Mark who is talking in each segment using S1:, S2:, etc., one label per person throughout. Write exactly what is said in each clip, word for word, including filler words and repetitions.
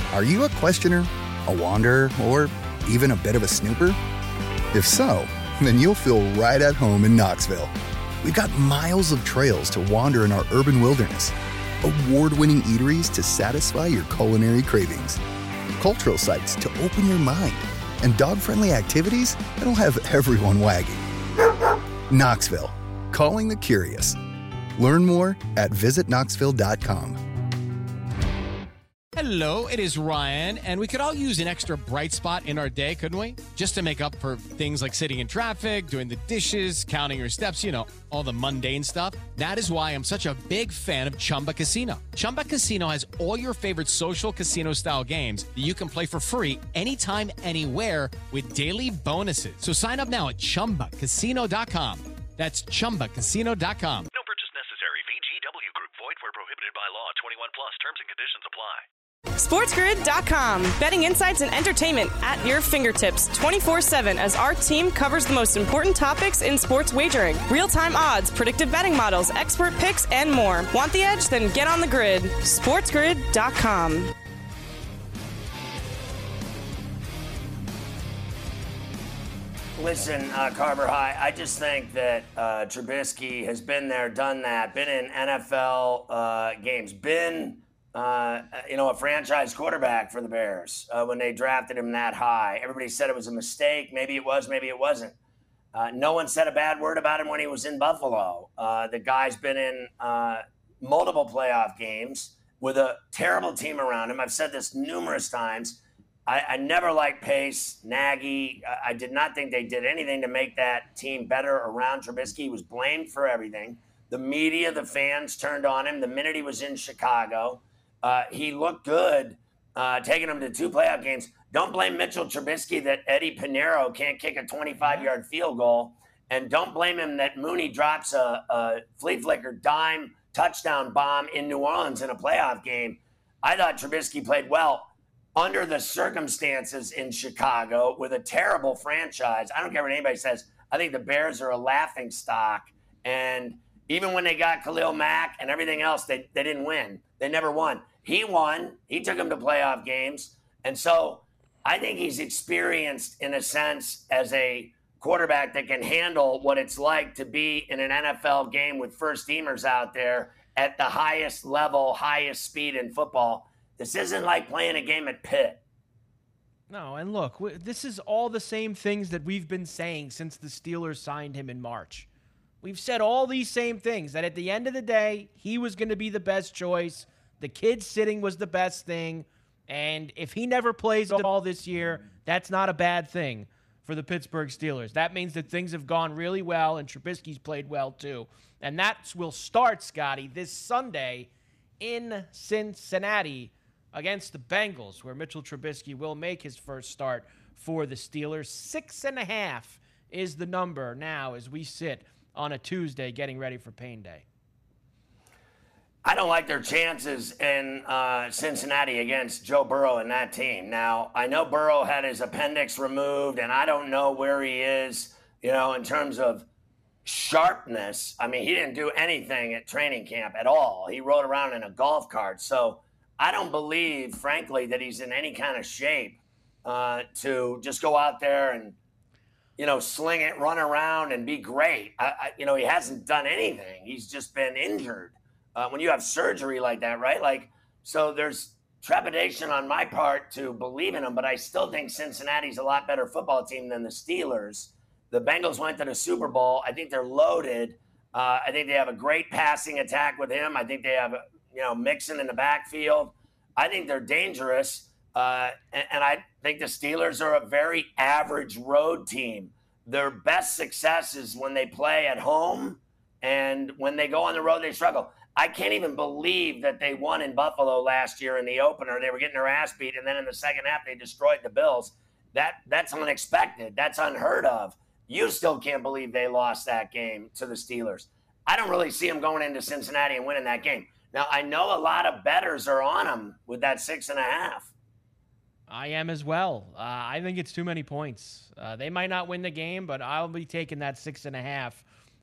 S1: Are you a questioner, a wanderer, or even a bit of a snooper? If so, then you'll feel right at home in Knoxville. We've got miles of trails to wander in our urban wilderness, award-winning eateries to satisfy your culinary cravings, cultural sites to open your mind, and dog-friendly activities that'll have everyone wagging. Knoxville, calling the curious. Learn more at visit knoxville dot com.
S2: Hello, it is Ryan, and we could all use an extra bright spot in our day, couldn't we? Just to make up for things like sitting in traffic, doing the dishes, counting your steps, you know, all the mundane stuff. That is why I'm such a big fan of Chumba Casino. Chumba Casino has all your favorite social casino-style games that you can play for free anytime, anywhere with daily bonuses. So sign up now at chumba casino dot com. That's chumba casino dot com.
S3: No purchase necessary. V G W Group. Void where prohibited by law. twenty-one plus. Terms and conditions apply.
S4: SportsGrid dot com. Betting insights and entertainment at your fingertips twenty-four seven as our team covers the most important topics in sports wagering. Real-time odds, predictive betting models, expert picks, and more. Want the edge? Then get on the grid. SportsGrid dot com.
S5: Listen, uh, Carver High, I just think that uh, Trubisky has been there, done that, been in N F L uh, games, been... Uh, you know, a franchise quarterback for the Bears uh, when they drafted him that high. Everybody said it was a mistake. Maybe it was, maybe it wasn't. Uh, no one said a bad word about him when he was in Buffalo. Uh, the guy's been in uh, multiple playoff games with a terrible team around him. I've said this numerous times. I, I never liked Pace, Nagy. I, I did not think they did anything to make that team better around Trubisky. He was blamed for everything. The media, the fans turned on him the minute he was in Chicago. Uh, he looked good, uh, taking them to two playoff games. Don't blame Mitchell Trubisky that Eddie Pinheiro can't kick a twenty-five-yard field goal. And don't blame him that Mooney drops a, a flea flicker dime touchdown bomb in New Orleans in a playoff game. I thought Trubisky played well under the circumstances in Chicago with a terrible franchise. I don't care what anybody says. I think the Bears are a laughing stock. And even when they got Khalil Mack and everything else, they, they didn't win. They never won. He won. He took them to playoff games. And so I think he's experienced, in a sense, as a quarterback that can handle what it's like to be in an N F L game with first-teamers out there at the highest level, highest speed in football. This isn't like playing a game at Pitt.
S6: No, and look, this is all the same things that we've been saying since the Steelers signed him in March. We've said all these same things, that at the end of the day, he was going to be the best choice. The kid sitting was the best thing. And if he never plays at all this year, that's not a bad thing for the Pittsburgh Steelers. That means that things have gone really well, and Trubisky's played well too. And that will start, Scotty, this Sunday in Cincinnati against the Bengals, where Mitchell Trubisky will make his first start for the Steelers. Six and a half is the number now as we sit on a Tuesday getting ready for Pain Day.
S5: I don't like their chances in uh, Cincinnati against Joe Burrow and that team. Now, I know Burrow had his appendix removed, and I don't know where he is, you know, in terms of sharpness. I mean, he didn't do anything at training camp at all. He rode around in a golf cart. So I don't believe, frankly, that he's in any kind of shape uh, to just go out there and, you know, sling it, run around, and be great. I, I, you know, he hasn't done anything. He's just been injured. Uh, when you have surgery like that, right? Like, so there's trepidation on my part to believe in him, but I still think Cincinnati's a lot better football team than the Steelers. The Bengals went to the Super Bowl. I think they're loaded. Uh, I think they have a great passing attack with him. I think they have, you know, Mixon in the backfield. I think they're dangerous. Uh, and, and I think the Steelers are a very average road team. Their best success is when they play at home, and when they go on the road, they struggle. I can't even believe that they won in Buffalo last year in the opener. They were getting their ass beat, and then in the second half, they destroyed the Bills. That That's unexpected. That's unheard of. You still can't believe they lost that game to the Steelers. I don't really see them going into Cincinnati and winning that game. Now, I know a lot of bettors are on them with that six and a half.
S6: I am as well. Uh, I think it's too many points. Uh, they might not win the game, but I'll be taking that six and a half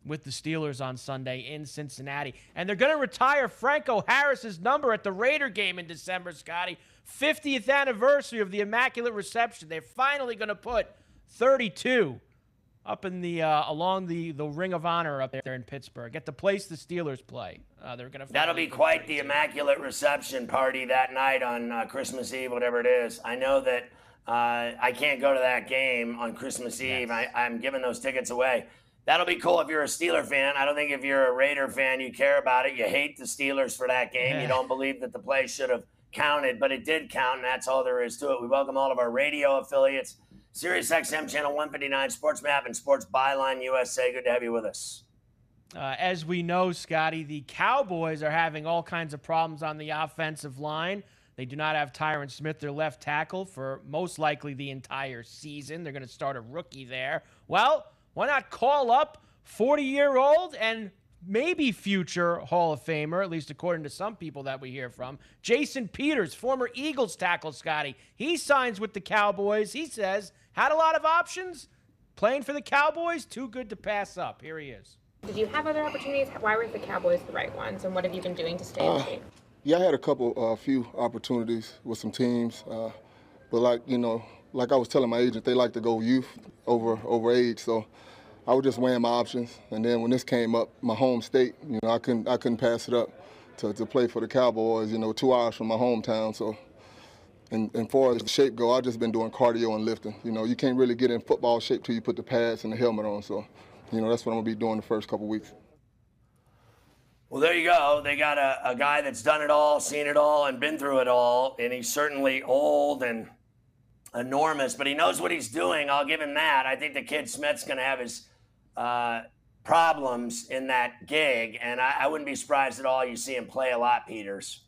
S6: with the Steelers on Sunday in Cincinnati. And they're going to retire Franco Harris's number at the Raider game in December, Scotty. fiftieth anniversary of the Immaculate Reception. They're finally going to put thirty-two up in the uh, along the, the Ring of Honor up there in Pittsburgh, at the place the Steelers play. Uh, they're going to.
S5: That'll be quite the Immaculate Reception party that night on uh, Christmas Eve, whatever it is. I know that uh, I can't go to that game on Christmas Eve.
S6: Yes.
S5: I, I'm giving those tickets away. That'll be cool if you're a Steeler fan. I don't think if you're a Raider fan, you care about it. You hate the Steelers for that game.
S6: Yeah.
S5: You don't believe that the play should have counted, but it did count, and that's all there is to it. We welcome all of our radio affiliates. Sirius X M Channel one fifty-nine, Sports Map, and Sports Byline U S A. Good to have you with us.
S6: Uh, as we know, Scotty, the Cowboys are having all kinds of problems on the offensive line. They do not have Tyron Smith, their left tackle, for most likely the entire season. They're going to start a rookie there. Well, why not call up forty-year-old and maybe future Hall of Famer, at least according to some people that we hear from, Jason Peters, former Eagles tackle, Scotty. He signs with the Cowboys. He says, had a lot of options. Playing for the Cowboys, too good to pass up. Here he is.
S7: Did you have other opportunities? Why were the Cowboys the right ones? And what have you been doing to stay in
S8: Uh,
S7: shape?
S8: yeah, I had a couple, a uh, few opportunities with some teams. Uh, but like, you know, like I was telling my agent, they like to go youth over, over age. So I was just weighing my options, and then when this came up, my home state, you know, I couldn't I couldn't pass it up to, to play for the Cowboys, you know, two hours from my hometown. So, and, and far as the shape go, I've just been doing cardio and lifting. You know, you can't really get in football shape till you put the pads and the helmet on. So, you know, that's what I'm gonna be doing the first couple weeks.
S5: Well, there you go. They got a, a guy that's done it all, seen it all, and been through it all, and he's certainly old and enormous, but he knows what he's doing. I'll give him that. I think the kid Smith's going to have his uh, problems in that gig, and I, I wouldn't be surprised at all you see him play a lot, Peters.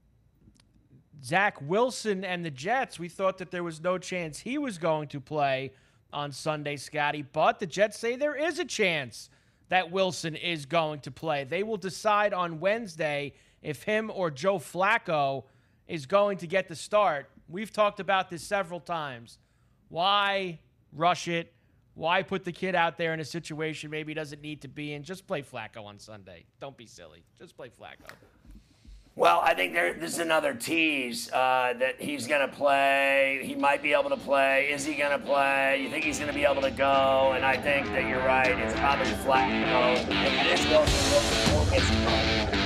S6: Zach Wilson and the Jets, we thought that there was no chance he was going to play on Sunday, Scotty, but the Jets say there is a chance that Wilson is going to play. They will decide on Wednesday if him or Joe Flacco is going to get the start. We've talked about this several times. Why rush it? Why put the kid out there in a situation maybe he doesn't need to be in? Just play Flacco on Sunday. Don't be silly. Just play Flacco.
S5: Well, I think there, this is another tease uh, that he's going to play. He might be able to play. Is he going to play? You think he's going to be able to go? And I think that you're right. It's probably Flacco. If it is Wilson, Wilson will get some.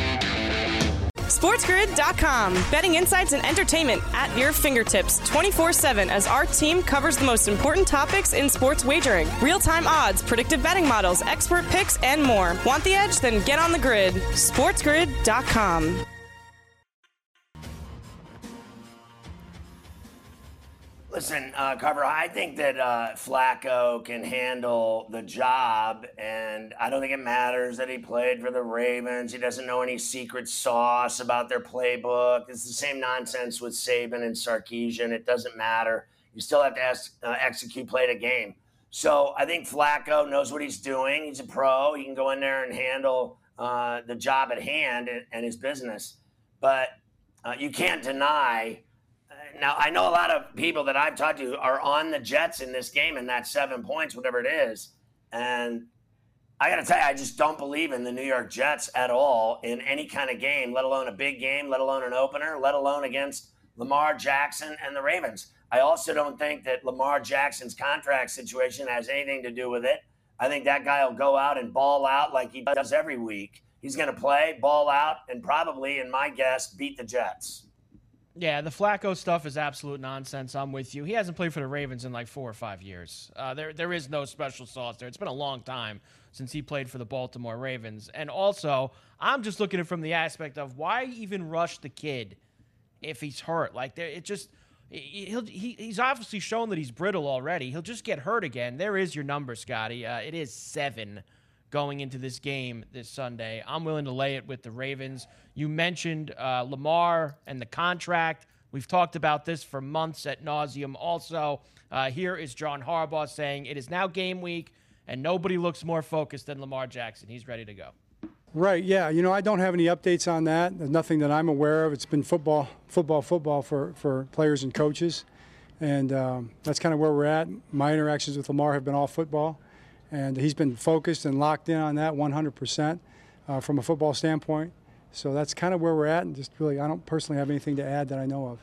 S4: SportsGrid dot com. Betting insights and entertainment at your fingertips twenty-four seven as our team covers the most important topics in sports wagering. Real-time odds, predictive betting models, expert picks, and more. Want the edge? Then get on the grid. SportsGrid dot com.
S5: Listen, uh, Carver, I think that uh, Flacco can handle the job, and I don't think it matters that he played for the Ravens. He doesn't know any secret sauce about their playbook. It's the same nonsense with Saban and Sarkisian. It doesn't matter. You still have to ask, uh, execute, play the game. So I think Flacco knows what he's doing. He's a pro. He can go in there and handle uh, the job at hand and, and his business. But uh, you can't deny – now, I know a lot of people that I've talked to are on the Jets in this game and that seven points, whatever it is. And I got to tell you, I just don't believe in the New York Jets at all in any kind of game, let alone a big game, let alone an opener, let alone against Lamar Jackson and the Ravens. I also don't think that Lamar Jackson's contract situation has anything to do with it. I think that guy will go out and ball out like he does every week. He's going to play, ball out, and probably, in my guess, beat the Jets.
S6: Yeah, the Flacco stuff is absolute nonsense. I'm with you. He hasn't played for the Ravens in like four or five years. Uh, there, there is no special sauce there. It's been a long time since he played for the Baltimore Ravens. And also, I'm just looking at it from the aspect of why even rush the kid if he's hurt? Like, there, it just he'll, he, he's obviously shown that he's brittle already. He'll just get hurt again. There is your number, Scotty. Uh, it is seven going into this game this Sunday. I'm willing to lay it with the Ravens. You mentioned uh, Lamar and the contract. We've talked about this for months at nauseum. Also, uh, here is John Harbaugh saying it is now game week, and nobody looks more focused than Lamar Jackson. He's ready to go.
S9: Right, yeah. You know, I don't have any updates on that. There's nothing that I'm aware of. It's been football, football, football for, for players and coaches. And um, that's kind of where we're at. My interactions with Lamar have been all football. and he's been focused and locked in on that one hundred percent uh, from a football standpoint. So that's kind of where we're at, and just really, I don't personally have anything to add that I know of.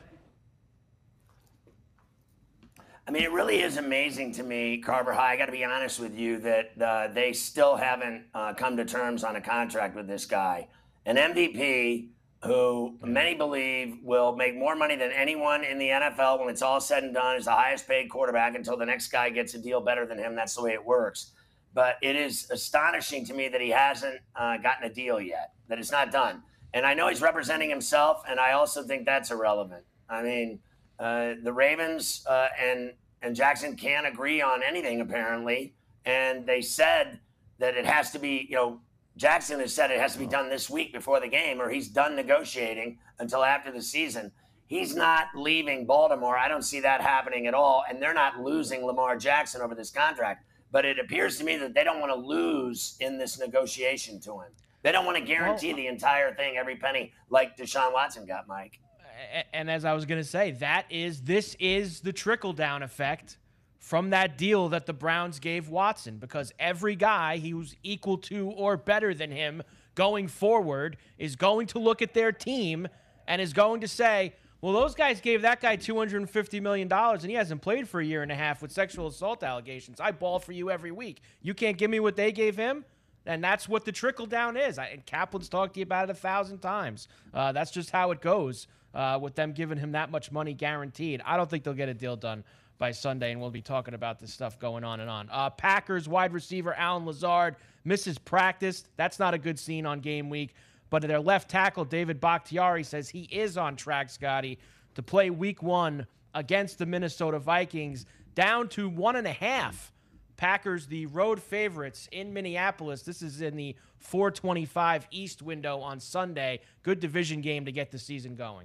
S5: I mean, it really is amazing to me, Carver High, I got to be honest with you, that uh, they still haven't uh, come to terms on a contract with this guy. An M V P who many believe will make more money than anyone in the N F L when it's all said and done, is the highest paid quarterback until the next guy gets a deal better than him. That's the way it works. But it is astonishing to me that he hasn't uh, gotten a deal yet, that it's not done. And I know he's representing himself, and I also think that's irrelevant. I mean, uh, the Ravens uh, and, and Jackson can't agree on anything, apparently. And they said that it has to be, you know, Jackson has said it has to be done this week before the game, or he's done negotiating until after the season. He's not leaving Baltimore. I don't see that happening at all. And they're not losing Lamar Jackson over this contract. But it appears to me that they don't want to lose in this negotiation to him. They don't want to guarantee well, the entire thing, every penny, like Deshaun Watson got, Mike.
S6: And as I was going to say, that is this is the trickle-down effect from that deal that the Browns gave Watson, because every guy who's equal to or better than him going forward is going to look at their team and is going to say, well, those guys gave that guy two hundred fifty million dollars, and he hasn't played for a year and a half with sexual assault allegations. I ball for you every week. You can't give me what they gave him? And that's what the trickle-down is. I, and Kaplan's talked to you about it a thousand times. Uh, that's just how it goes uh, with them giving him that much money guaranteed. I don't think they'll get a deal done by Sunday, and we'll be talking about this stuff going on and on. Uh, Packers wide receiver Allen Lazard misses practice. That's not a good scene on game week. But their left tackle, David Bakhtiari, says he is on track, Scotty, to play week one against the Minnesota Vikings, down to one and a half. Packers, the road favorites in Minneapolis. This is in the four twenty-five East window on Sunday. Good division game to get the season going.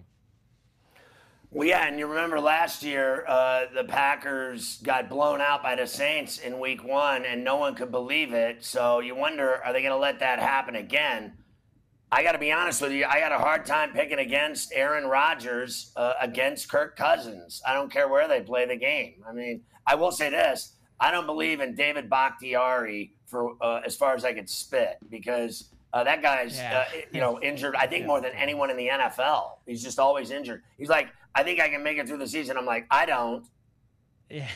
S5: Well, yeah, and you remember last year, uh, the Packers got blown out by the Saints in week one, and no one could believe it. So you wonder, are they going to let that happen again? I got to be honest with you. I got a hard time picking against Aaron Rodgers uh, against Kirk Cousins. I don't care where they play the game. I mean, I will say this. I don't believe in David Bakhtiari for uh, as far as I could spit, because uh, that guy's,
S6: yeah.
S5: uh, you know, injured, I think, more than anyone in the N F L. He's just always injured. He's like, I think I can make it through the season. I'm like, I don't.
S6: Yeah.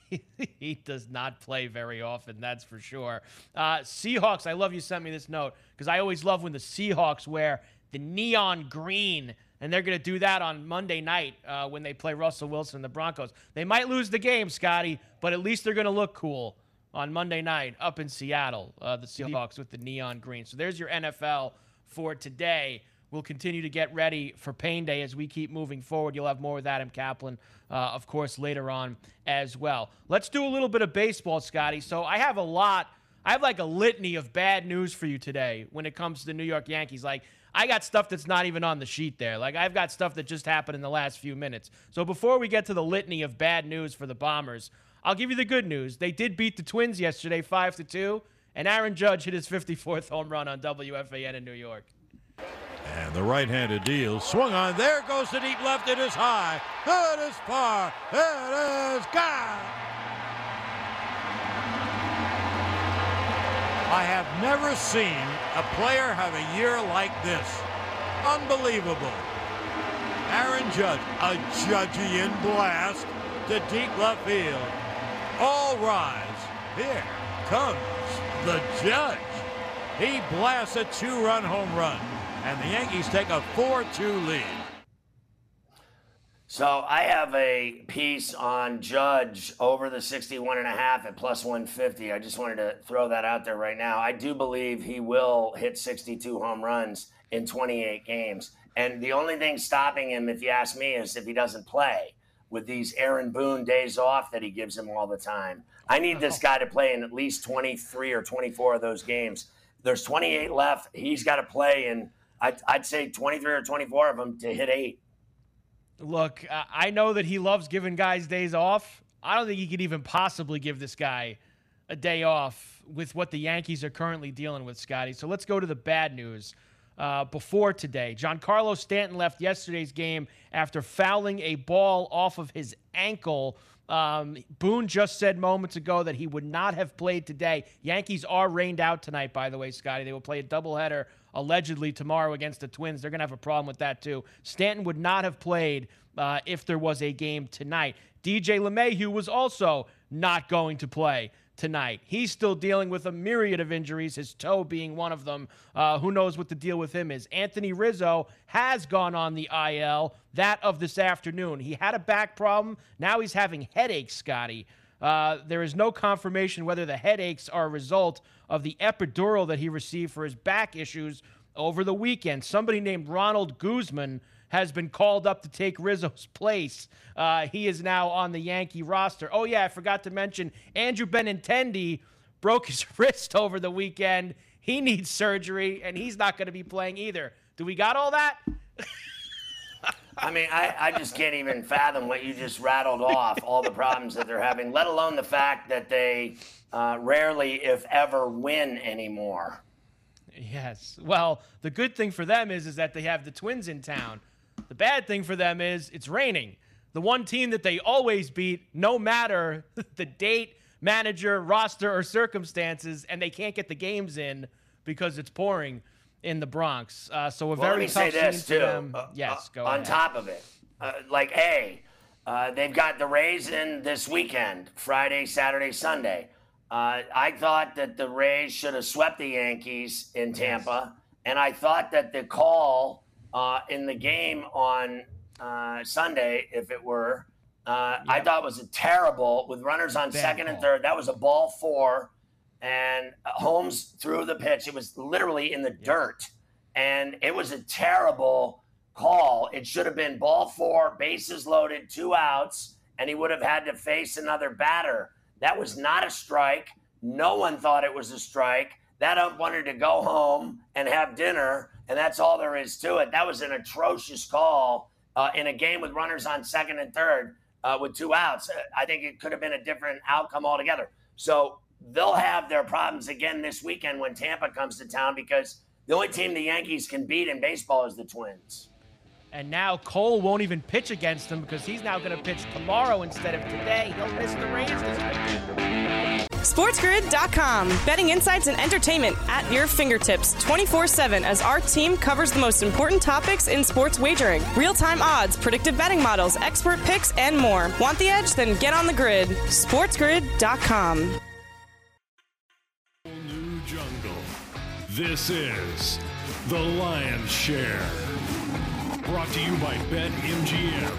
S6: He does not play very often, that's for sure. Uh, Seahawks, I love you sent me this note, because I always love when the Seahawks wear the neon green, and they're going to do that on Monday night uh, when they play Russell Wilson and the Broncos. They might lose the game, Scotty, but at least they're going to look cool on Monday night up in Seattle, uh, the Seahawks with the neon green. So there's your N F L for today. We'll continue to get ready for Pain Day as we keep moving forward. You'll have more with Adam Kaplan, uh, of course, later on as well. Let's do a little bit of baseball, Scotty. So I have a lot. I have like a litany of bad news for you today when it comes to the New York Yankees. Like, I got stuff that's not even on the sheet there. Like, I've got stuff that just happened in the last few minutes. So before we get to the litany of bad news for the Bombers, I'll give you the good news. They did beat the Twins yesterday five to two, and Aaron Judge hit his fifty-fourth home run on W F A N in New York.
S10: And the right-handed deal swung on. There goes the deep left. It is high. It is far. It is gone. I have never seen a player have a year like this. Unbelievable. Aaron Judge, a Judgian blast to deep left field. All rise. Here comes the Judge. He blasts a two-run home run, and the Yankees take a four two lead.
S5: So I have a piece on Judge over the sixty-one and a half at plus one fifty. I just wanted to throw that out there right now. I do believe he will hit sixty-two home runs in twenty-eight games. And the only thing stopping him, if you ask me, is if he doesn't play with these Aaron Boone days off that he gives him all the time. I need this guy to play in at least twenty-three or twenty-four of those games. There's twenty-eight left. He's got to play in, I'd, I'd say twenty-three or twenty-four of them to hit eight.
S6: Look, uh, I know that he loves giving guys days off. I don't think he could even possibly give this guy a day off with what the Yankees are currently dealing with, Scotty. So let's go to the bad news. uh, before today. Giancarlo Stanton left yesterday's game after fouling a ball off of his ankle. Um, Boone just said moments ago that he would not have played today. Yankees are rained out tonight, by the way, Scotty. They will play a doubleheader allegedly tomorrow against the Twins. They're going to have a problem with that, too. Stanton would not have played uh, if there was a game tonight. D J LeMahieu was also not going to play tonight. He's still dealing with a myriad of injuries, his toe being one of them. Uh, who knows what the deal with him is. Anthony Rizzo has gone on the I L, that of this afternoon. He had a back problem. Now he's having headaches, Scotty. Uh, there is no confirmation whether the headaches are a result of the epidural that he received for his back issues over the weekend. Somebody named Ronald Guzman has been called up to take Rizzo's place. Uh, he is now on the Yankee roster. Oh, yeah, I forgot to mention Andrew Benintendi broke his wrist over the weekend. He needs surgery, and he's not going to be playing either. Do we got all that?
S5: I mean, I, I just can't even fathom what you just rattled off, all the problems that they're having, let alone the fact that they uh, rarely, if ever, win anymore.
S6: Yes. Well, the good thing for them is, is that they have the Twins in town. The bad thing for them is it's raining. The one team that they always beat, no matter the date, manager, roster, or circumstances, and they can't get the games in because it's pouring in the Bronx. Uh, so a
S5: well,
S6: very
S5: let me
S6: tough
S5: say this,
S6: scene
S5: too.
S6: for them.
S5: Uh,
S6: yes, go
S5: uh,
S6: ahead.
S5: On top of it, uh, like, A, uh, they've got the Rays in this weekend, Friday, Saturday, Sunday. Uh, I thought that the Rays should have swept the Yankees in Tampa, yes. and I thought that the call uh, in the game on uh, Sunday, if it were, uh, yep. I thought was a terrible, with runners on Bad second call. and third. That was a ball four, and Holmes threw the pitch. It was literally in the yep. dirt, and it was a terrible call. It should have been ball four, bases loaded, two outs, and he would have had to face another batter. That was not a strike. No one thought it was a strike. That ump wanted to go home and have dinner, and that's all there is to it. That was an atrocious call uh, in a game with runners on second and third uh, with two outs. I think it could have been a different outcome altogether. So they'll have their problems again this weekend when Tampa comes to town, because the only team the Yankees can beat in baseball is the Twins.
S6: And now Cole won't even pitch against them because he's now going to pitch tomorrow instead of today. He'll miss the Rays this weekend.
S4: SportsGrid dot com. Betting insights and entertainment at your fingertips twenty-four seven as our team covers the most important topics in sports wagering. Real-time odds, predictive betting models, expert picks, and more. Want the edge? Then get on the grid. SportsGrid dot com.
S11: New jungle. This is The Lion's Share. Brought to you by BetMGM.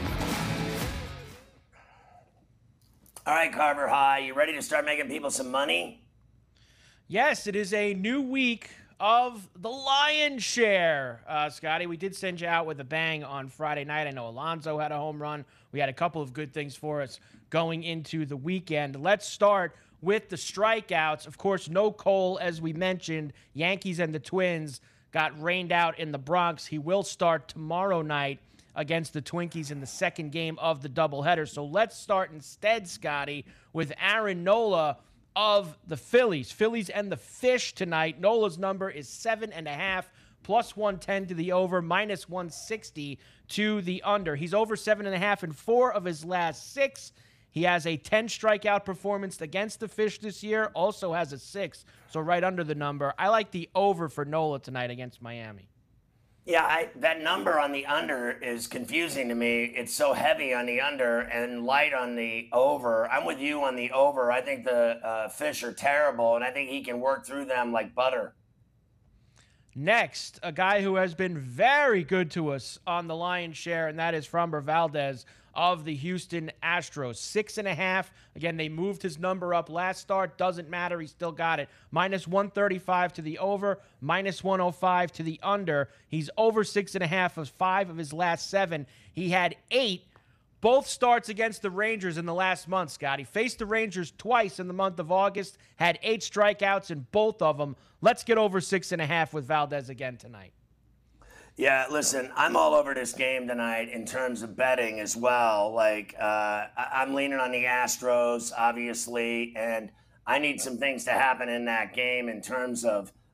S5: All right, Carver High, you ready to start making people some money?
S6: Yes, it is a new week of The Lion's Share. Uh, Scotty, we did send you out with a bang on Friday night. I know Alonso had a home run. We had a couple of good things for us going into the weekend. Let's start with the strikeouts. Of course, no Cole, as we mentioned. Yankees and the Twins got rained out in the Bronx. He will start tomorrow night against the Twinkies in the second game of the doubleheader. So let's start instead, Scotty, with Aaron Nola of the Phillies. Phillies and the Fish tonight. Nola's number is seven and a half, plus one ten to the over, minus one sixty to the under. He's over seven and a half in four of his last six. He has a ten strikeout performance against the Fish this year, also has a six, so right under the number. I like the over for Nola tonight against Miami.
S5: Yeah, I, that number on the under is confusing to me. It's so heavy on the under and light on the over. I'm with you on the over. I think the uh, Fish are terrible, and I think he can work through them like butter.
S6: Next, a guy who has been very good to us on the Lion's Share, and that is Framber Valdez of the Houston Astros. Six and a half. Again, they moved his number up last start. Doesn't matter. He still got it. Minus one thirty-five to the over, minus one oh five to the under. He's over six and a half of five of his last seven. He had eight, both starts against the Rangers in the last month, Scott. He faced the Rangers twice in the month of August, had eight strikeouts in both of them. Let's get over six and a half with Valdez again tonight.
S5: Yeah, listen, I'm all over this game tonight in terms of betting as well. Like, uh, I'm leaning on the Astros, obviously, and I need some things to happen in that game in terms of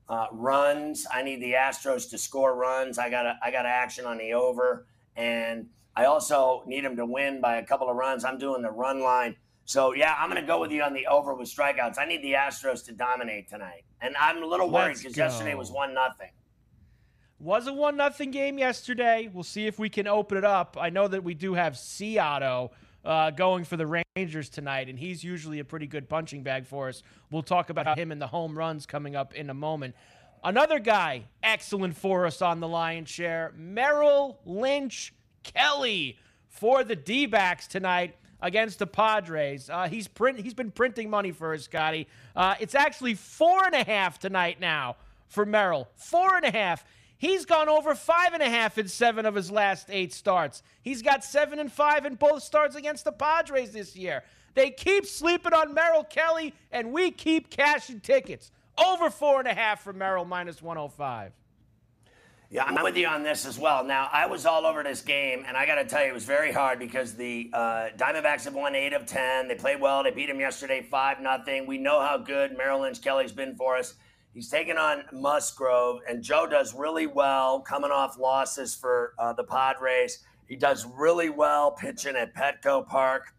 S5: uh, runs. I need the Astros to score runs. I got a, I got action on the over, and I also need them to win by a couple of runs. I'm doing the run line. So, yeah, I'm going to go with you on the over with strikeouts. I need the Astros to dominate tonight. And I'm a little worried because yesterday was one nothing.
S6: Was a one nothing game yesterday. We'll see if we can open it up. I know that we do have Seattle uh, going for the Rangers tonight, and he's usually a pretty good punching bag for us. We'll talk about him and the home runs coming up in a moment. Another guy excellent for us on the Lion's Share, Merrill Lynch Kelly for the D-backs tonight against the Padres. Uh, he's print. He's been printing money for us, Scotty. Uh, it's actually four and a half tonight now for Merrill. Four and a half. He's gone over five and a half in seven of his last eight starts. He's got seven and five in both starts against the Padres this year. They keep sleeping on Merrill Kelly, and we keep cashing tickets. Over four and a half for Merrill, minus one oh five.
S5: Yeah, I'm with you on this as well. Now, I was all over this game, and I got to tell you, it was very hard because the uh, Diamondbacks have won eight of ten. They played well. They beat them yesterday five nothing. We know how good Merrill Lynch Kelly's been for us. He's taken on Musgrove, and Joe does really well coming off losses for uh, the Padres. He does really well pitching at Petco Park.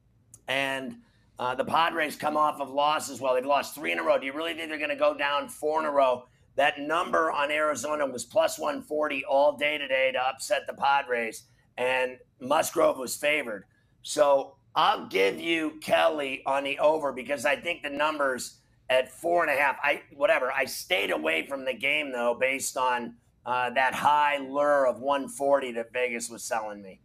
S5: And uh, the Padres come off of losses. Well, they've lost three in a row. Do you really think they're going to go down four in a row? That number on Arizona was plus one forty all day today to upset the Padres, and Musgrove was favored. So I'll give you Kelly on the over because I think the numbers at four and a half, I whatever. I stayed away from the game, though, based on uh, that high lure of one forty that Vegas was selling me.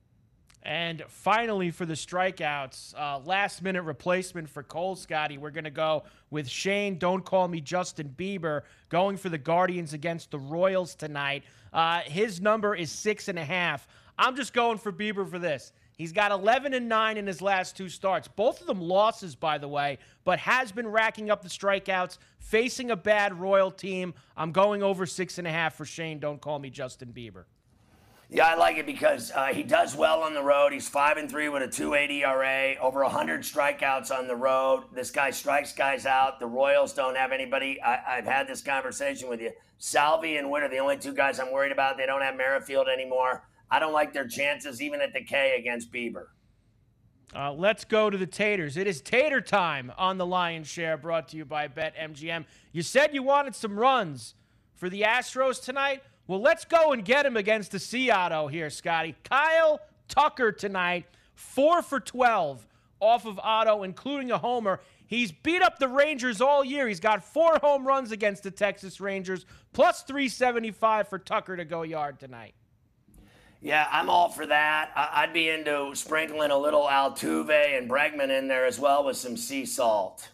S6: And finally, for the strikeouts, uh, last-minute replacement for Cole, Scotty. We're going to go with Shane, don't call me Justin Bieber, going for the Guardians against the Royals tonight. Uh, his number is six and a half. I'm just going for Bieber for this. He's got eleven and nine in his last two starts. Both of them losses, by the way, but has been racking up the strikeouts, facing a bad Royal team. I'm going over six and a half for Shane, don't call me Justin Bieber.
S5: Yeah, I like it because uh, he does well on the road. He's five and three with a two point eight E R A, over one hundred strikeouts on the road. This guy strikes guys out. The Royals don't have anybody. I, I've had this conversation with you. Salvi and Witter, the only two guys I'm worried about. They don't have Merrifield anymore. I don't like their chances, even at the K, against Bieber.
S6: Uh, let's go to the Taters. It is Tater time on the Lion's Share, brought to you by BetMGM. You said you wanted some runs for the Astros tonight. Well, let's go and get him against the Seattle here, Scotty. Kyle Tucker tonight, four for twelve off of Otto, including a homer. He's beat up the Rangers all year. He's got four home runs against the Texas Rangers, plus three seventy-five for Tucker to go yard tonight.
S5: Yeah, I'm all for that. I'd be into sprinkling a little Altuve and Bregman in there as well with some sea salt.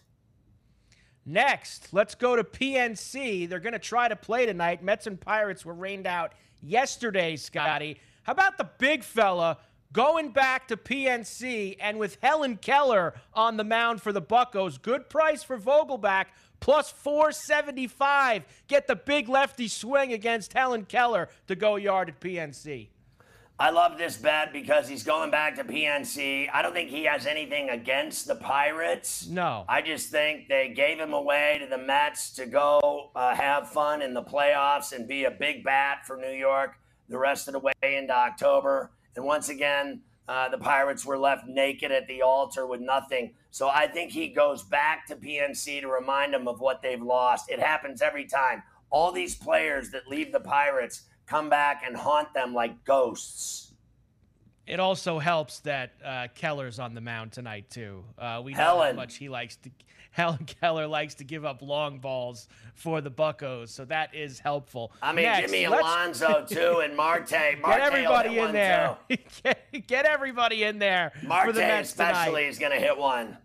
S6: Next, let's go to P N C. They're going to try to play tonight. Mets and Pirates were rained out yesterday, Scotty. How about the big fella going back to P N C and with Helen Keller on the mound for the Buccos? Good price for Vogelback, plus four seventy-five. Get the big lefty swing against Helen Keller to go yard at P N C.
S5: I love this bet because he's going back to P N C. I don't think he has anything against the Pirates.
S6: No.
S5: I just think they gave him away to the Mets to go uh, have fun in the playoffs and be a big bat for New York the rest of the way into October. And once again, uh, the Pirates were left naked at the altar with nothing. So I think he goes back to P N C to remind them of what they've lost. It happens every time. All these players that leave the Pirates come back and haunt them like ghosts.
S6: It also helps that uh, Keller's on the mound tonight, too. Uh, we know
S5: Helen.
S6: how much he likes to – Helen Keller likes to give up long balls for the Buccos, so that is helpful.
S5: I mean,
S6: Next,
S5: give me
S6: let's...
S5: Alonso, too, and Marte. Marte
S6: Get everybody in
S5: one,
S6: there. get, get everybody in there
S5: Marte
S6: for the Mets
S5: especially
S6: tonight.
S5: is going to hit one.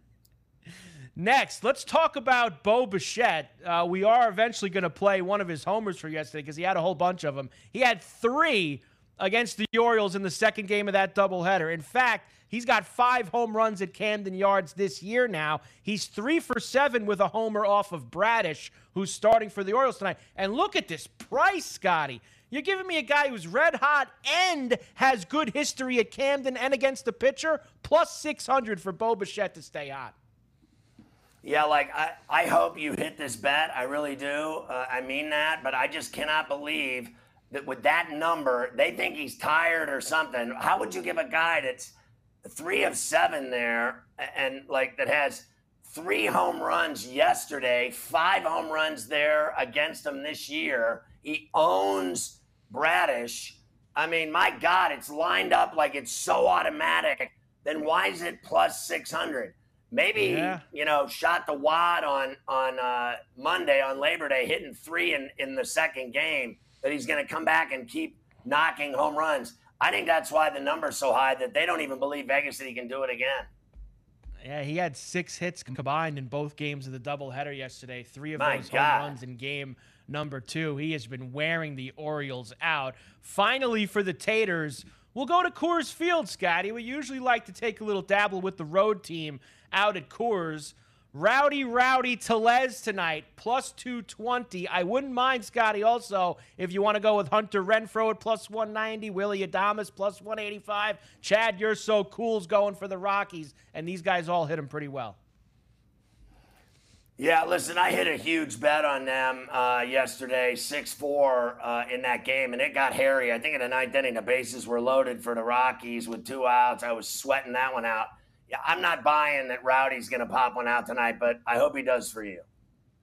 S6: Next, let's talk about Bo Bichette. Uh, we are eventually going to play one of his homers for yesterday because he had a whole bunch of them. He had three against the Orioles in the second game of that doubleheader. In fact, he's got five home runs at Camden Yards this year now. He's three for seven with a homer off of Bradish, who's starting for the Orioles tonight. And look at this price, Scotty. You're giving me a guy who's red hot and has good history at Camden and against the pitcher, plus six hundred for Bo Bichette to stay hot.
S5: Yeah, like, I, I hope you hit this bet. I really do. Uh, I mean that. But I just cannot believe that with that number, they think he's tired or something. How would you give a guy that's three of seven there and, like, that has three home runs yesterday, five home runs there against him this year? He owns Bradish. I mean, my God, it's lined up like it's so automatic. Then why is it plus six hundred? Maybe yeah. he, you know, shot the wad on on uh, Monday on Labor Day, hitting three in, in the second game, that he's going to come back and keep knocking home runs. I think that's why the number's so high that they don't even believe Vegas that he can do it again.
S6: Yeah, he had six hits combined in both games of the doubleheader yesterday. Three of
S5: My
S6: those
S5: God.
S6: home runs in game number two. He has been wearing the Orioles out. Finally, for the Taters, we'll go to Coors Field, Scotty. We usually like to take a little dabble with the road team out at Coors. Rowdy, Rowdy Tellez tonight, plus two twenty. I wouldn't mind, Scotty, also, if you want to go with Hunter Renfroe at plus one ninety, Willie Adames plus one eighty-five. Chad, You're So Cool's going for the Rockies, and these guys all hit him pretty well.
S5: Yeah, listen, I hit a huge bet on them uh, yesterday, six four uh, in that game, and it got hairy. I think in the ninth inning, the bases were loaded for the Rockies with two outs. I was sweating that one out. Yeah, I'm not buying that Rowdy's going to pop one out tonight, but I hope he does for you.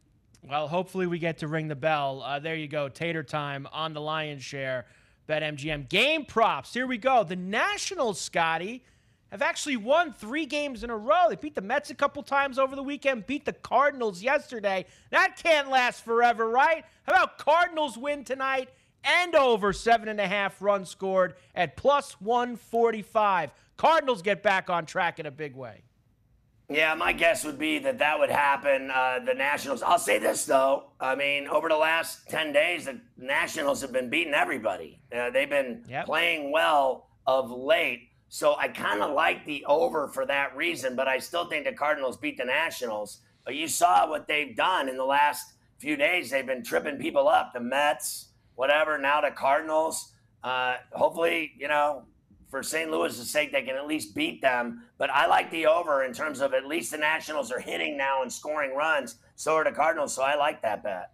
S6: Well, hopefully we get to ring the bell. Uh, there you go, Tater time on the Lion's Share, BetMGM. Game props, here we go. The Nationals, Scotty, have actually won three games in a row. They beat the Mets a couple times over the weekend, beat the Cardinals yesterday. That can't last forever, right? How about Cardinals win tonight and over seven and a half runs scored at plus one forty-five? Cardinals get back on track in a big way.
S5: Yeah, my guess would be that that would happen. Uh, the Nationals, I'll say this, though. I mean, over the last ten days, the Nationals have been beating everybody. Uh, they've been yep. playing well of late. So I kind of like the over for that reason, but I still think the Cardinals beat the Nationals. But you saw what they've done in the last few days. They've been tripping people up. The Mets, whatever, now the Cardinals. Uh, hopefully, you know, for Saint Louis's sake, they can at least beat them. But I like the over in terms of at least the Nationals are hitting now and scoring runs. So are the Cardinals, so I like that bet.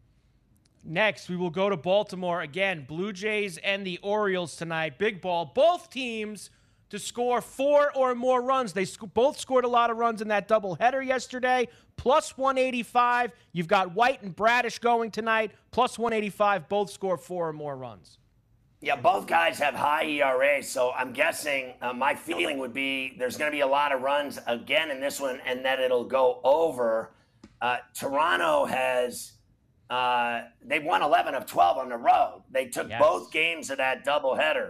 S6: Next, we will go to Baltimore. Again, Blue Jays and the Orioles tonight. Big ball. Both teams to score four or more runs. They sc- both scored a lot of runs in that doubleheader yesterday. Plus one eighty-five. You've got White and Bradish going tonight. Plus one eighty-five. Both score four or more runs.
S5: Yeah, both guys have high E R As, so I'm guessing uh, my feeling would be there's going to be a lot of runs again in this one and that it'll go over. Uh, Toronto has uh, they've won eleven of twelve on the road. They took yes. both games of that doubleheader.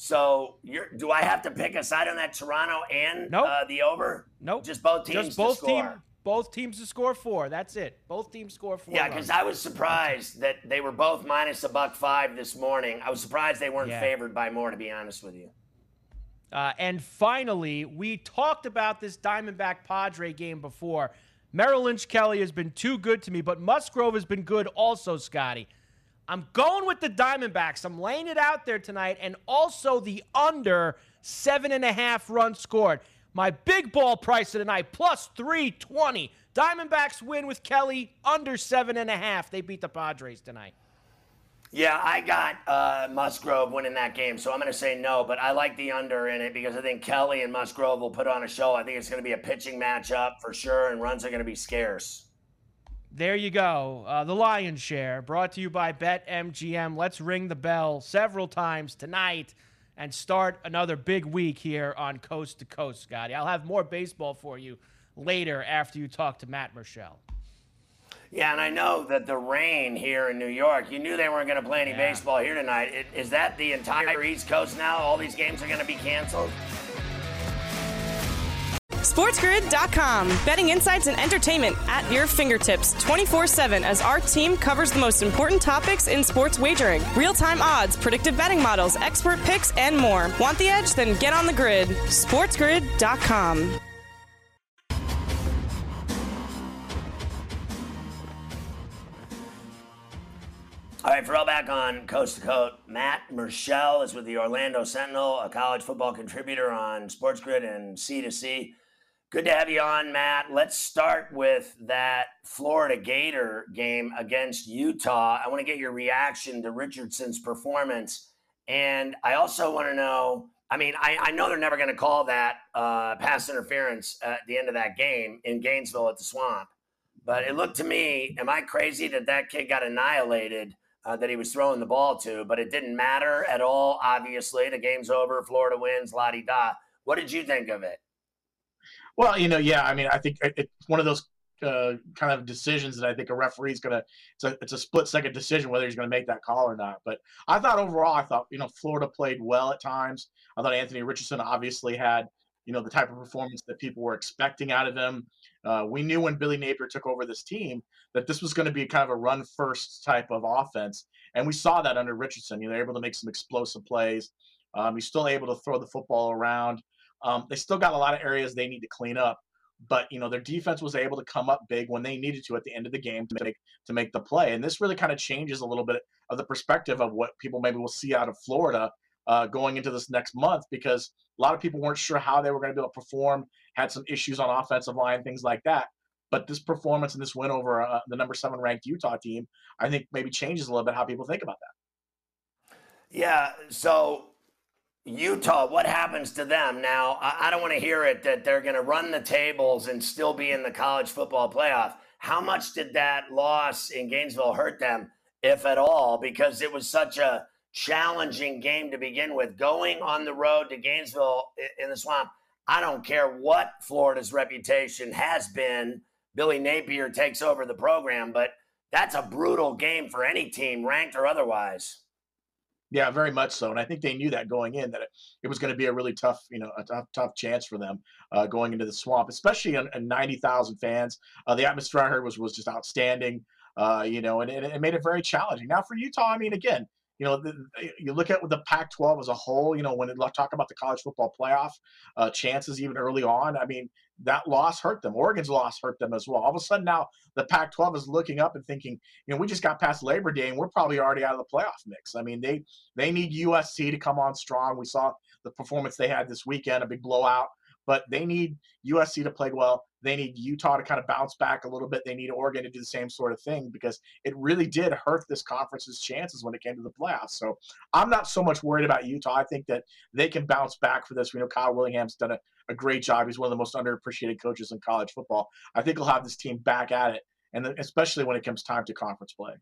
S5: So you're, do I have to pick a side on that Toronto and
S6: nope.
S5: uh, the over?
S6: Nope.
S5: Just both teams
S6: Just both
S5: to score.
S6: Team, both teams to score four. That's it. Both teams score four.
S5: Yeah, because I was surprised that they were both minus a buck five this morning. I was surprised they weren't yeah. favored by more, to be honest with you.
S6: Uh, and finally, we talked about this Diamondback Padre game before. Merrill Lynch Kelly has been too good to me, but Musgrove has been good also, Scotty. I'm going with the Diamondbacks. I'm laying it out there tonight, and also the under seven and a half runs scored. My big ball price of the night, plus three twenty. Diamondbacks win with Kelly, under seven and a half. They beat the Padres tonight.
S5: Yeah, I got uh, Musgrove winning that game, so I'm going to say no, but I like the under in it because I think Kelly and Musgrove will put on a show. I think it's going to be a pitching matchup for sure, and runs are going to be scarce.
S6: There you go. Uh, the Lion's Share, brought to you by BetMGM. Let's ring the bell several times tonight and start another big week here on Coast to Coast, Scotty. I'll have more baseball for you later after you talk to Matt Murschel.
S5: Yeah, and I know that the rain here in New York, you knew they weren't going to play any yeah. baseball here tonight. It, is that the entire East Coast now? All these games are going to be canceled?
S4: SportsGrid dot com. Betting insights and entertainment at your fingertips twenty-four seven as our team covers the most important topics in sports wagering. Real-time odds, predictive betting models, expert picks, and more. Want the edge? Then get on the grid. SportsGrid dot com.
S5: All right, throwback on Coast to Coast. Matt Murschel is with the Orlando Sentinel, a college football contributor on SportsGrid and C two C. Good to have you on, Matt. Let's start with that Florida Gator game against Utah. I want to get your reaction to Richardson's performance. And I also want to know, I mean, I, I know they're never going to call that uh, pass interference at the end of that game in Gainesville at the Swamp. But it looked to me, am I crazy that that kid got annihilated, uh, that he was throwing the ball to? But it didn't matter at all, obviously. The game's over. Florida wins, la-di-da. What did you think of it?
S12: Well, you know, yeah, I mean, I think it's one of those uh, kind of decisions that I think a referee's going to it's a, it's a split-second decision whether he's going to make that call or not. But I thought overall, I thought, you know, Florida played well at times. I thought Anthony Richardson obviously had, you know, the type of performance that people were expecting out of him. Uh, we knew when Billy Napier took over this team that this was going to be kind of a run-first type of offense. And we saw that under Richardson. You know, they're able to make some explosive plays. Um, he's still able to throw the football around. Um, they still got a lot of areas they need to clean up, but you know their defense was able to come up big when they needed to at the end of the game to make to make the play. And this really kind of changes a little bit of the perspective of what people maybe will see out of Florida uh, going into this next month, because a lot of people weren't sure how they were going to be able to perform, had some issues on offensive line, things like that. But this performance and this win over uh, the number seven ranked Utah team, I think maybe changes a little bit how people think about that.
S5: Yeah. So. Utah, what happens to them? Now, I don't want to hear it that they're going to run the tables and still be in the college football playoff. How much did that loss in Gainesville hurt them, if at all? Because it was such a challenging game to begin with. Going on the road to Gainesville in the Swamp, I don't care what Florida's reputation has been. Billy Napier takes over the program, but that's a brutal game for any team, ranked or otherwise.
S12: Yeah, very much so. And I think they knew that going in, that it, it was going to be a really tough, you know, a tough, tough chance for them uh, going into the Swamp, especially in, in ninety thousand fans. Uh, the atmosphere I heard was, was just outstanding, uh, you know, and, and it made it very challenging. Now for Utah, I mean, again, you know, the, you look at the Pac twelve as a whole, you know, when they talk about the college football playoff uh, chances even early on, I mean, that loss hurt them. Oregon's loss hurt them as well. All of a sudden now the Pac twelve is looking up and thinking, you know, we just got past Labor Day and we're probably already out of the playoff mix. I mean, they they need U S C to come on strong. We saw the performance they had this weekend, a big blowout. But they need U S C to play well. They need Utah to kind of bounce back a little bit. They need Oregon to do the same sort of thing, because it really did hurt this conference's chances when it came to the playoffs. So I'm not so much worried about Utah. I think that they can bounce back for this. We know Kyle Willingham's done a, a great job. He's one of the most underappreciated coaches in college football. I think he'll have this team back at it, and especially when it comes time to conference play.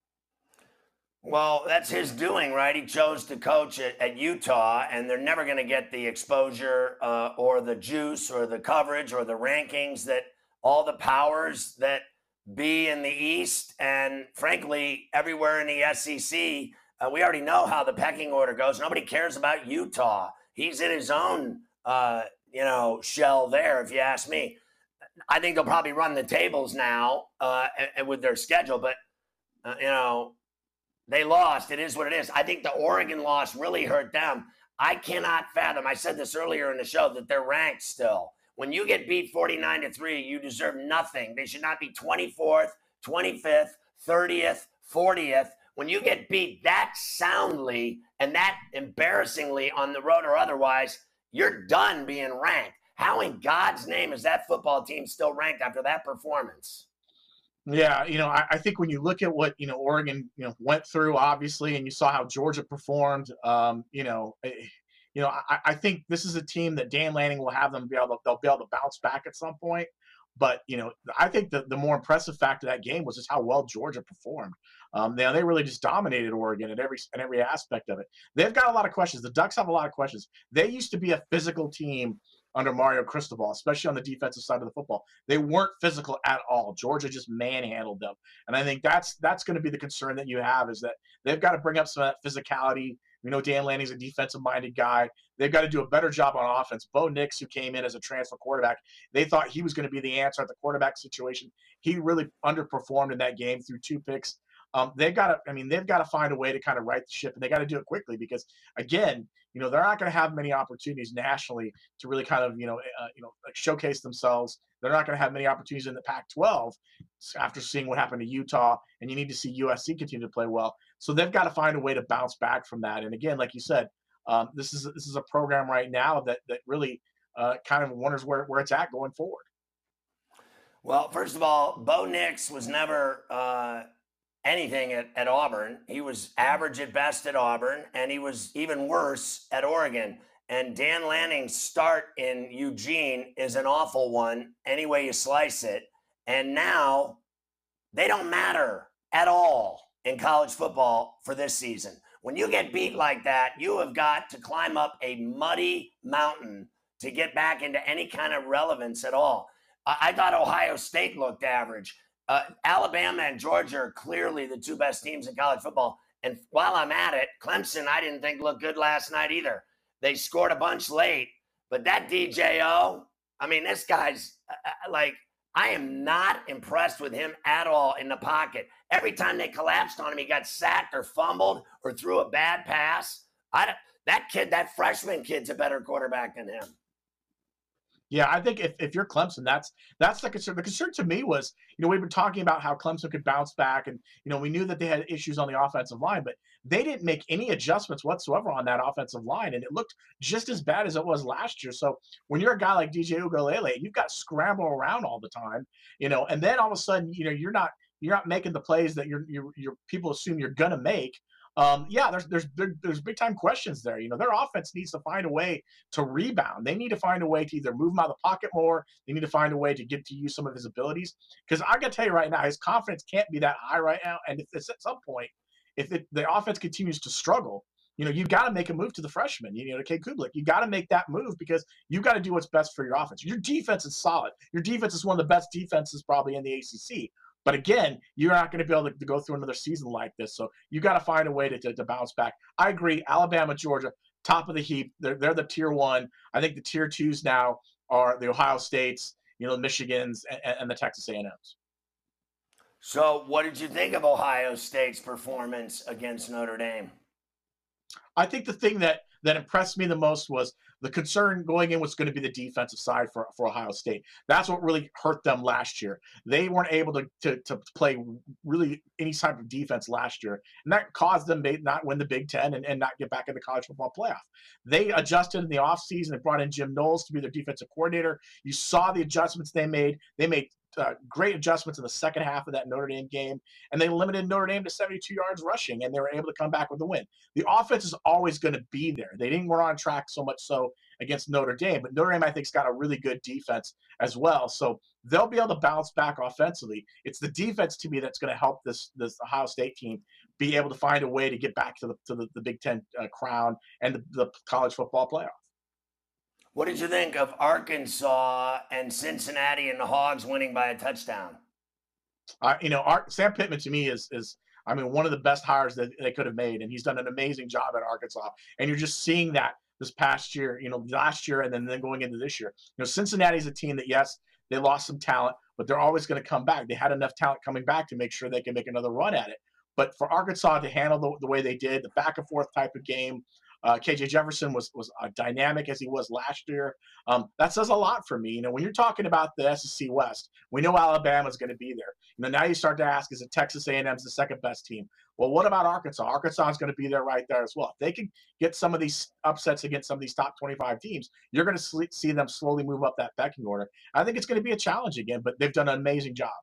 S5: Well, that's his doing, right? He chose to coach at, at Utah, and they're never going to get the exposure uh, or the juice or the coverage or the rankings that all the powers that be in the East and, frankly, everywhere in the S E C. Uh, we already know how the pecking order goes. Nobody cares about Utah. He's in his own, uh, you know, shell there, if you ask me. I think they'll probably run the tables now uh, and, and with their schedule, but, uh, you know, they lost. It is what it is. I think the Oregon loss really hurt them. I cannot fathom, I said this earlier in the show, that they're ranked still. When you get beat forty-nine to three, you deserve nothing. They should not be twenty-fourth, twenty-fifth, thirtieth, fortieth. When you get beat that soundly and that embarrassingly on the road or otherwise, you're done being ranked. How in God's name is that football team still ranked after that performance?
S12: Yeah, you know, I, I think when you look at what, you know, Oregon, you know, went through, obviously, and you saw how Georgia performed, um, you know, you know, I, I think this is a team that Dan Lanning will have them be able to, they'll be able to bounce back at some point. But, you know, I think the, the more impressive fact of that game was just how well Georgia performed. Um, they, they really just dominated Oregon at every, in every aspect of it. They've got a lot of questions. The Ducks have a lot of questions. They used to be a physical team under Mario Cristobal, especially on the defensive side of the football. They weren't physical at all. Georgia just manhandled them. And I think that's that's going to be the concern that you have, is that they've got to bring up some of that physicality. We know Dan Lanning's a defensive-minded guy. They've got to do a better job on offense. Bo Nix, who came in as a transfer quarterback, they thought he was going to be the answer at the quarterback situation. He really underperformed in that game through two picks. Um, they've got to, I mean, they've got to find a way to kind of right the ship, and they got to do it quickly because, again, you know, they're not going to have many opportunities nationally to really kind of, you know, uh, you know, like showcase themselves. They're not going to have many opportunities in the Pac twelve after seeing what happened to Utah, and you need to see U S C continue to play well. So they've got to find a way to bounce back from that. And again, like you said, um, this is this is a program right now that that really uh, kind of wonders where, where it's at going forward.
S5: Well, first of all, Bo Nix was never uh, anything at, at Auburn. He was average at best at Auburn, and he was even worse at Oregon. And Dan Lanning's start in Eugene is an awful one, any way you slice it. And now they don't matter at all in college football for this season. When you get beat like that, you have got to climb up a muddy mountain to get back into any kind of relevance at all. I thought Ohio State looked average. Uh, Alabama and Georgia are clearly the two best teams in college football. And while I'm at it, Clemson, I didn't think looked good last night either. They scored a bunch late. But that D J O, I mean, this guy's uh, like, I am not impressed with him at all in the pocket. Every time they collapsed on him, he got sacked or fumbled or threw a bad pass. I don't, that kid, that freshman kid's a better quarterback than him.
S12: Yeah, I think if, if you're Clemson, that's that's the concern. The concern to me was, you know, we've been talking about how Clemson could bounce back, and, you know, we knew that they had issues on the offensive line, but they didn't make any adjustments whatsoever on that offensive line, and it looked just as bad as it was last year. So when you're a guy like D J Uiagalelei, you've got to scramble around all the time, you know, and then all of a sudden, you know, you're not you're not making the plays that your your your people assume you're gonna make. Um, yeah, there's there's there, there's big time questions there. You know, their offense needs to find a way to rebound. They need to find a way to either move him out of the pocket more. They need to find a way to get to use some of his abilities. Because I got to tell you right now, his confidence can't be that high right now. And if it's at some point, if it, the offense continues to struggle, you know, you got to make a move to the freshman. You know, to Cade Kublik, you got to make that move because you got to do what's best for your offense. Your defense is solid. Your defense is one of the best defenses probably in the A C C. But again, you're not going to be able to, to go through another season like this. So you got to find a way to, to, to bounce back. I agree. Alabama, Georgia, top of the heap. They're, they're the tier one. I think the tier twos now are the Ohio States, you know, Michigans, and, and the Texas A and M's.
S5: So what did you think of Ohio State's performance against Notre Dame?
S12: I think the thing that, that impressed me the most was the concern going in was going to be the defensive side for, for Ohio State. That's what really hurt them last year. They weren't able to, to, to play really any type of defense last year, and that caused them to not win the Big Ten and, and not get back in the college football playoff. They adjusted in the offseason and brought in Jim Knowles to be their defensive coordinator. You saw the adjustments they made. They made Uh, great adjustments in the second half of that Notre Dame game, and they limited Notre Dame to seventy-two yards rushing, and they were able to come back with a win. The offense is always going to be there. They didn't run on track so much so against Notre Dame, but Notre Dame, I think, has got a really good defense as well, so they'll be able to bounce back offensively. It's the defense, to me, that's going to help this this Ohio State team be able to find a way to get back to the to the, the Big Ten uh, crown and the, the college football playoff.
S5: What did you think of Arkansas and Cincinnati and the Hogs winning by a touchdown?
S12: Uh, you know, Art, Sam Pittman to me is is I mean one of the best hires that they could have made, and he's done an amazing job at Arkansas. And you're just seeing that this past year, you know, last year, and then, then going into this year. You know, Cincinnati's a team that yes, they lost some talent, but they're always going to come back. They had enough talent coming back to make sure they can make another run at it. But for Arkansas to handle the, the way they did, the back and forth type of game. Uh, K J Jefferson was was uh, dynamic as he was last year. Um, that says a lot for me. You know, when you're talking about the S E C West, we know Alabama's going to be there. You know, now you start to ask, is it Texas A and M's the second best team? Well, what about Arkansas? Arkansas is going to be there right there as well. If they can get some of these upsets against some of these top twenty-five teams, you're going to see them slowly move up that pecking order. I think it's going to be a challenge again, but they've done an amazing job.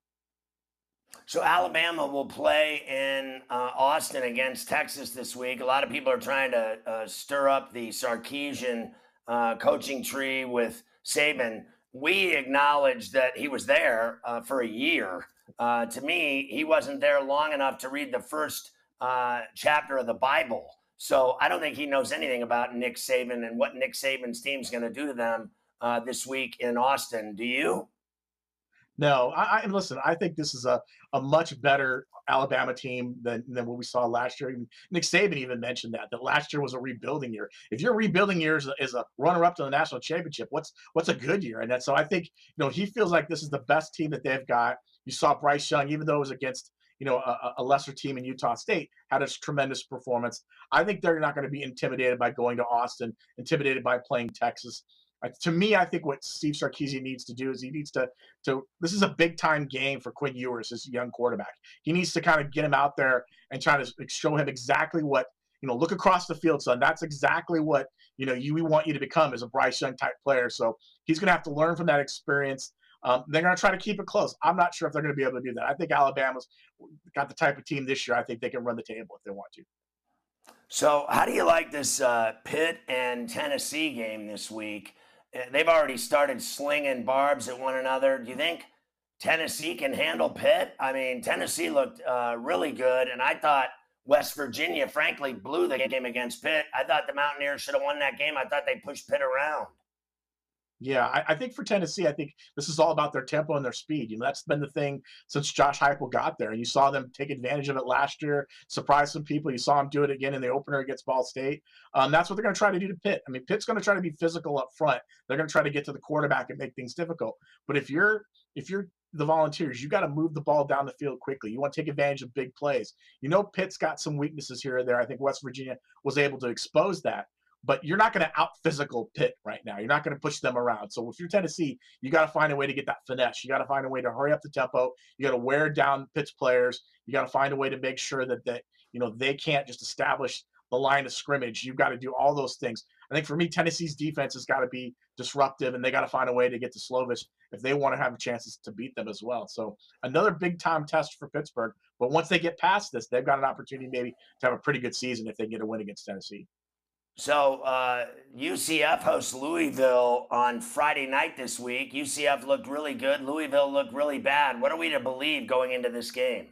S5: So Alabama will play in uh, Austin against Texas this week. A lot of people are trying to uh, stir up the Sarkisian uh, coaching tree with Saban. We acknowledge that he was there uh, for a year. Uh, to me, he wasn't there long enough to read the first uh, chapter of the Bible. So I don't think he knows anything about Nick Saban and what Nick Saban's team's going to do to them uh, this week in Austin. Do you?
S12: No, I, I listen. I think this is a, a much better Alabama team than, than what we saw last year. Even Nick Saban even mentioned that that last year was a rebuilding year. If your rebuilding year is a, is a runner-up to the national championship, what's what's a good year? And that, so I think you know he feels like this is the best team that they've got. You saw Bryce Young, even though it was against you know a, a lesser team in Utah State, had a tremendous performance. I think they're not going to be intimidated by going to Austin, intimidated by playing Texas. Uh, to me, I think what Steve Sarkisian needs to do is he needs to, to this is a big-time game for Quinn Ewers, this young quarterback. He needs to kind of get him out there and try to show him exactly what you know, look across the field, son. That's exactly what, you know, you we want you to become as a Bryce Young type player. So he's going to have to learn from that experience. Um, they're going to try to keep it close. I'm not sure if they're going to be able to do that. I think Alabama's got the type of team this year. I think they can run the table if they want to.
S5: So how do you like this uh, Pitt and Tennessee game this week? They've already started slinging barbs at one another. Do you think Tennessee can handle Pitt? I mean, Tennessee looked uh, really good, and I thought West Virginia, frankly, blew the game against Pitt. I thought the Mountaineers should have won that game. I thought they pushed Pitt around.
S12: Yeah, I, I think for Tennessee, I think this is all about their tempo and their speed. You know, that's been the thing since Josh Heupel got there. You saw them take advantage of it last year, surprise some people. You saw them do it again in the opener against Ball State. Um, that's what they're going to try to do to Pitt. I mean, Pitt's going to try to be physical up front. They're going to try to get to the quarterback and make things difficult. But if you're if you're the Volunteers, you got to move the ball down the field quickly. You want to take advantage of big plays. You know, Pitt's got some weaknesses here or there. I think West Virginia was able to expose that. But you're not going to out-physical Pitt right now. You're not going to push them around. So if you're Tennessee, you got to find a way to get that finesse. You got to find a way to hurry up the tempo. You got to wear down Pitt's players. You got to find a way to make sure that, that you know, they can't just establish the line of scrimmage. You've got to do all those things. I think for me, Tennessee's defense has got to be disruptive, and they got to find a way to get to Slovis if they want to have chances to beat them as well. So another big-time test for Pittsburgh. But once they get past this, they've got an opportunity maybe to have a pretty good season if they get a win against Tennessee.
S5: So uh, U C F hosts Louisville on Friday night this week. U C F looked really good. Louisville looked really bad. What are we to believe going into this game?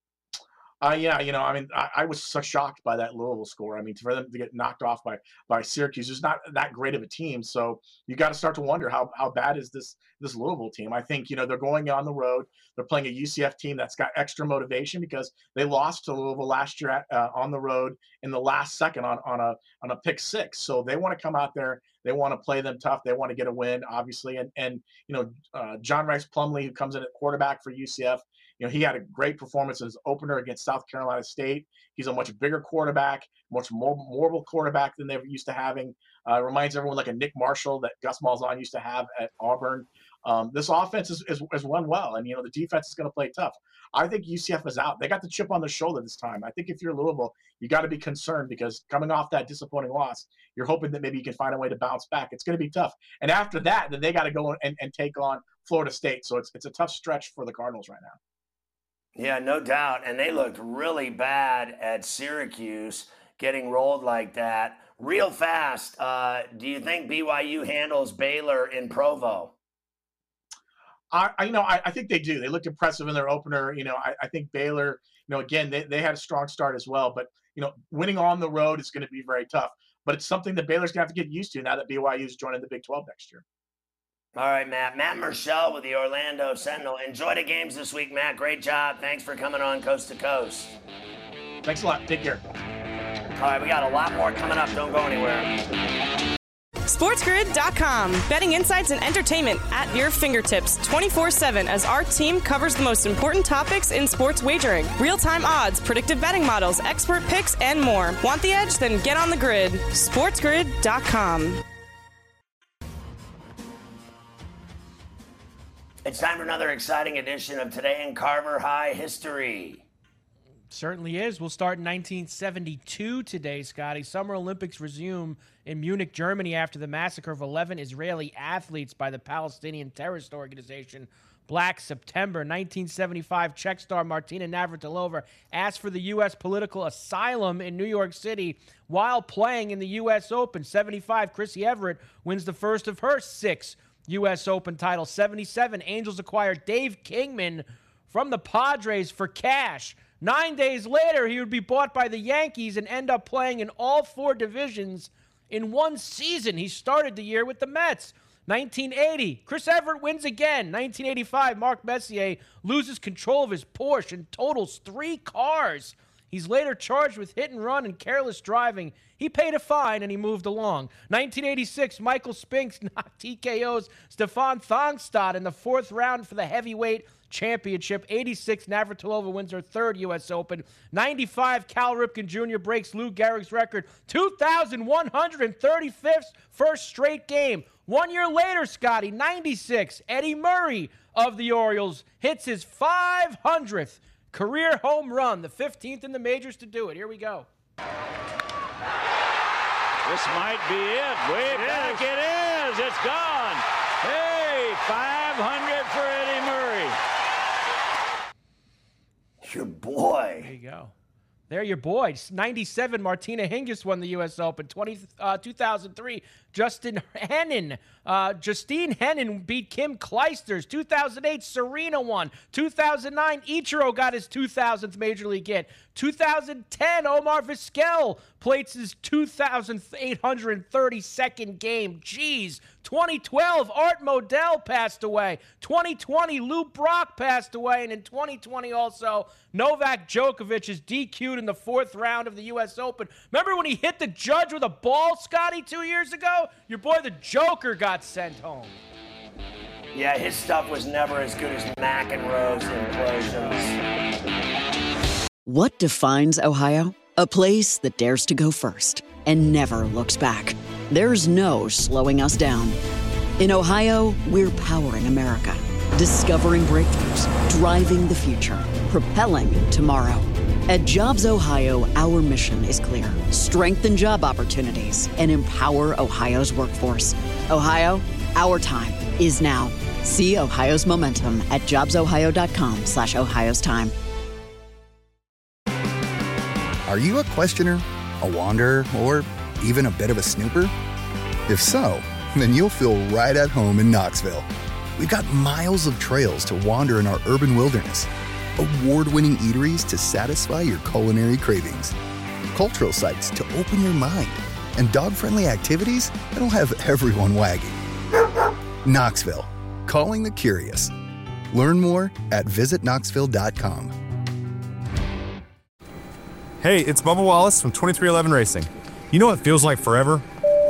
S12: Uh, yeah, you know, I mean, I, I was so shocked by that Louisville score. I mean, for them to get knocked off by by Syracuse is not that great of a team. So you got to start to wonder how how bad is this this Louisville team? I think, you know, they're going on the road. They're playing a U C F team that's got extra motivation because they lost to Louisville last year at, uh, on the road in the last second on on a on a pick six. So they want to come out there. They want to play them tough. They want to get a win, obviously. And and you know, uh, John Rice Plumlee, who comes in at quarterback for U C F. You know, he had a great performance in his opener against South Carolina State. He's a much bigger quarterback, much more mobile quarterback than they're used to having. Uh, reminds everyone like a Nick Marshall that Gus Malzahn used to have at Auburn. Um, this offense is, is, is run well, and, you know, the defense is going to play tough. I think U C F is out. They got the chip on their shoulder this time. I think if you're Louisville, you got to be concerned because coming off that disappointing loss, you're hoping that maybe you can find a way to bounce back. It's going to be tough. And after that, then they got to go and, and take on Florida State. So it's it's a tough stretch for the Cardinals right now.
S5: Yeah, no doubt. And they looked really bad at Syracuse, getting rolled like that. Real fast, uh, do you think B Y U handles Baylor in Provo?
S12: I, I you know, I, I think they do. They looked impressive in their opener. You know, I, I think Baylor, you know, again, they, they had a strong start as well. But, you know, winning on the road is going to be very tough. But it's something that Baylor's going to have to get used to now that B Y U is joining the Big twelve next year.
S5: All right, Matt. Matt Murschel with the Orlando Sentinel. Enjoy the games this week, Matt. Great job. Thanks for coming on Coast to Coast.
S12: Thanks a lot. Take care.
S5: All right, we got a lot more coming up. Don't go anywhere.
S4: SportsGrid dot com. Betting insights and entertainment at your fingertips twenty-four seven as our team covers the most important topics in sports wagering. Real-time odds, predictive betting models, expert picks, and more. Want the edge? Then get on the grid. SportsGrid dot com.
S5: It's time for another exciting edition of Today in Carver High History.
S6: Certainly is. We'll start in nineteen seventy-two today, Scotty. Summer Olympics resume in Munich, Germany after the massacre of eleven Israeli athletes by the Palestinian terrorist organization Black September. nineteen seventy-five, Czech star Martina Navratilova asked for the U S political asylum in New York City while playing in the U S Open. seventy-five, Chrissy Everett wins the first of her six U S Open title. seventy-seven, Angels acquire Dave Kingman from the Padres for cash. Nine days later, he would be bought by the Yankees and end up playing in all four divisions in one season. He started the year with the Mets. nineteen eighty, Chris Everett wins again. nineteen eighty-five, Marc Messier loses control of his Porsche and totals three cars. He's later charged with hit and run and careless driving. He paid a fine and he moved along. nineteen eighty-six, Michael Spinks T K Os Stefan Thongstad in the fourth round for the heavyweight championship. eighty-six, Navratilova wins her third U S Open. ninety-five, Cal Ripken Junior breaks Lou Gehrig's record. two thousand one hundred thirty-fifth first straight game. One year later, Scotty, ninety-six, Eddie Murray of the Orioles hits his five hundredth career home run, the fifteenth in the majors to do it. Here we go.
S13: This might be it. Way it back is. It is. It's gone. Hey, five hundred for Eddie Murray.
S5: Your boy.
S6: There you go. There, your boy. ninety-seven, Martina Hingis won the U S Open. twenty, uh, two thousand three, Justin Henin. Uh, Justine Henin beat Kim Clijsters. two thousand eight, Serena won. two thousand nine, Ichiro got his two thousandth Major League hit. two thousand ten, Omar Vizquel plates his two thousand eight hundred thirty-second game. Jeez. twenty twelve, Art Modell passed away. twenty twenty, Lou Brock passed away. And in twenty twenty also, Novak Djokovic is D Q'd in the fourth round of the U S Open. Remember when he hit the judge with a ball, Scotty, two years ago? Your boy, the Joker, got sent home.
S5: Yeah, his stuff was never as good as McEnroe's implosions.
S14: What defines Ohio? A place that dares to go first and never looks back. There's no slowing us down. In Ohio, we're powering America, discovering breakthroughs, driving the future, propelling tomorrow. At Jobs Ohio, our mission is clear. Strengthen job opportunities and empower Ohio's workforce. Ohio, our time is now. See Ohio's momentum at jobsohio.com slash Ohio's time.
S1: Are you a questioner, a wanderer, or even a bit of a snooper? If so, then you'll feel right at home in Knoxville. We've got miles of trails to wander in our urban wilderness, award-winning eateries to satisfy your culinary cravings, cultural sites to open your mind, and dog-friendly activities that'll have everyone wagging. Knoxville, calling the curious. Learn more at visit knoxville dot com.
S15: Hey, it's Bubba Wallace from twenty-three eleven Racing. You know what feels like forever?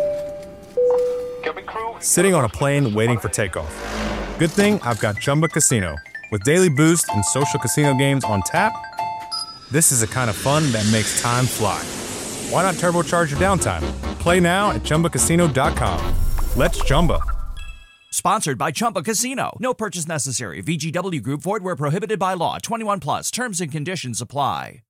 S15: Sitting on a plane waiting for takeoff. Good thing I've got Chumba Casino. With daily boost and social casino games on tap, this is the kind of fun that makes time fly. Why not turbocharge your downtime? Play now at chumba casino dot com. Let's Chumba.
S16: Sponsored by Chumba Casino. No purchase necessary. V G W Group. Void where prohibited by law. twenty-one plus. Terms and conditions apply.